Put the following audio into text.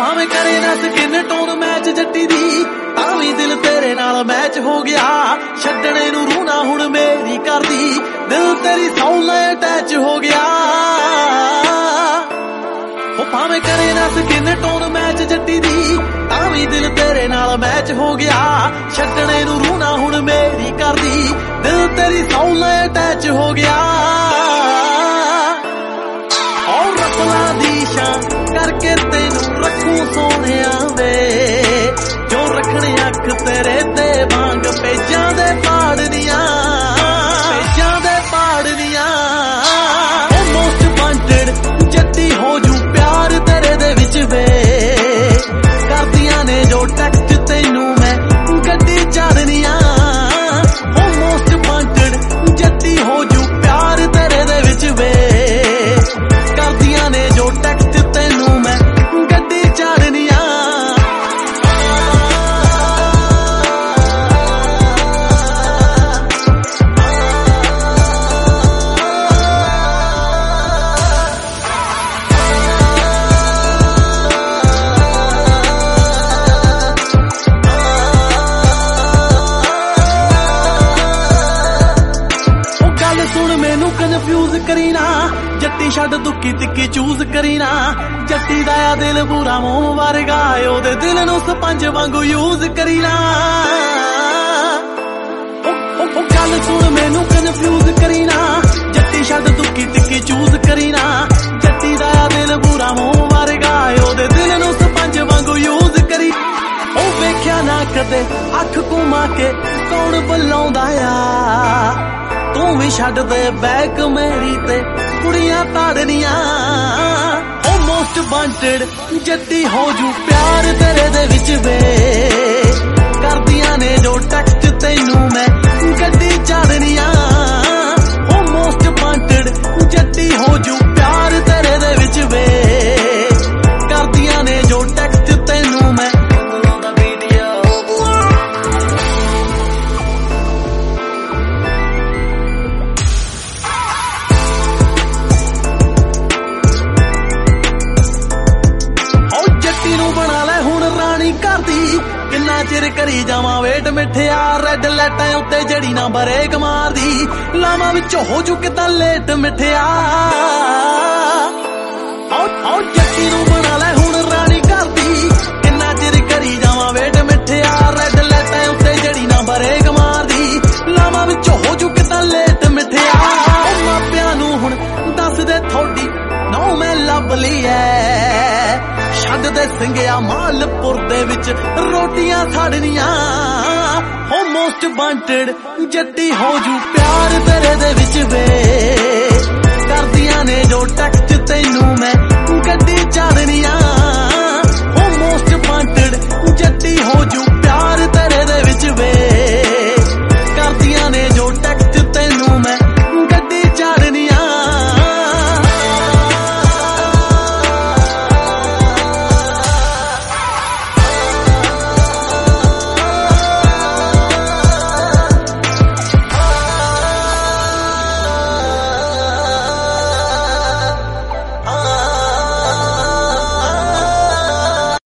भावें करे ना स्किन टोन मैच जट्टी दी तावी दिल तेरे नाल मैच हो गया छड्डणे नूं रूह ना हुण मेरी करदी दिल तेरी सौ नाल अटैच हो गया भावें करे ना स्किन टोन मैच जट्टी दी तावी दिल तेरे नाल मैच हो गया छड्डणे नूं रूह ना हुण मेरी करदी दिल तेरी सौ नाल अटैच हो गया और रसला दी शान करके तेनू रखूं सोहणिया वे जो रखने अख तेरे ते वांग पेजां दे पाड़नियां मोस्ट वांटेड जट्टी हो जू प्यार तेरे दे विच वे करदियां ने जो टैक्स्ट तेनू मैं गड्डी चाड़नियां मोस्ट वांटेड जट्टी हो जू प्यार तेरे दे विच वे करदियां ने जो टैक्स्ट तेनू मैं गड्डी चाड़नियां सुन मैनू कन्फ्यूज करी ना जट्टी छड्ड दुखी तिक्की चूज करी ना जट्टी दा दिल पूरा मोम वर्गा ओदे दिल नू स्पंज वांगू यूज करी ना गल सुन मैनू कन्फ्यूज करी ना जट्टी छड्ड दुखी तिक्की चूज करी ना जट्टी दा दिल पूरा मोम वर्गा ओदे दिल नू स्पंज वांगू यूज करी ओ वेख्या ना कदे अख घुमा के कौन बुलाउंदा आ तू भी छड्ड दे बैक मेरी ते कुड़ियां ताड़नियां मोस्ट वांटेड जट्टी हो जू प्यार तेरे दे विच वे करदियां ने जो टैक्स्ट तेनू मैं गड्डी चाड़नियां मोस्ट वांटेड जट्टी हो जू प्यार तेरे दे विच वे करदियां ने जो टैक्स्ट तेनू मैं किन्ना चिर करी जावां वेट मिठिया रेड लाइटां उत्ते जड़ी ना ब्रेक मारदी लावां विच हो जू कितां लेट मिठिया जट्टी नूं बना लै हुण रानी करदी किन्ना चिर करी जावां वेट मिठिया रेड लाइटां उत्ते जड़ी ना ब्रेक मारदी लावां विच हो जू कितां लेट मिठिया मापियां नूं हुण दस दे थोड़ी नौ मैं लभ ली ऐ छड्ड दे सिंघिया मालपुर दे विच रोटियां खाड़नियां मोस्ट वांटेड जट्टी हो जू प्यार तेरे दे विच वे करदियां ने जो टैक्स्ट तेनू मैं